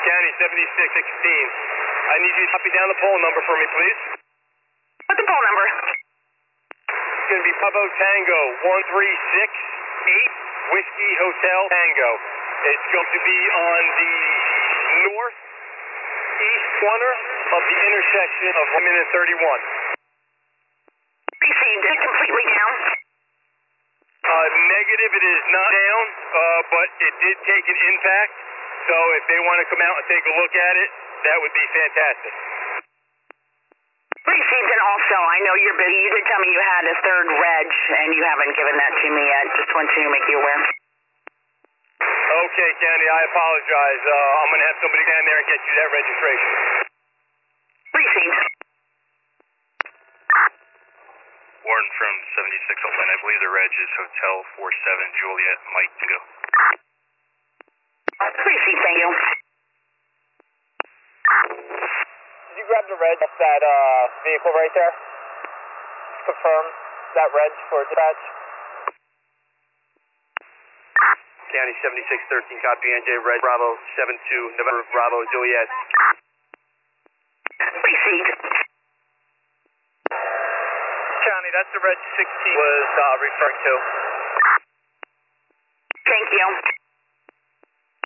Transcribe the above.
County 7616. I need you to copy down the poll number for me, please. What's the poll number? It's going to be Bravo Tango 1368 Whiskey Hotel Tango. It's going to be on the northeast corner of the intersection of Women and 31. Received. Is it completely down? Negative, it is not down, but it did take an impact. So if they want to come out and take a look at it, that would be fantastic. Received, and also, I know you're busy. You did tell me you had a third reg, and you haven't given that to me yet. Just want to make you aware. Okay, County, I apologize. I'm going to have somebody down there and get you that registration. Received. Warren from 7601. I believe the reg is Hotel 47 Juliet Mike Tango. Received, thank you. Did you grab the reg off that vehicle right there? Confirm that reg for dispatch. County 7613, copy NJ Reg Bravo 72 November Bravo Juliet. Received. County, that's the Reg 16 was referring to. Thank you.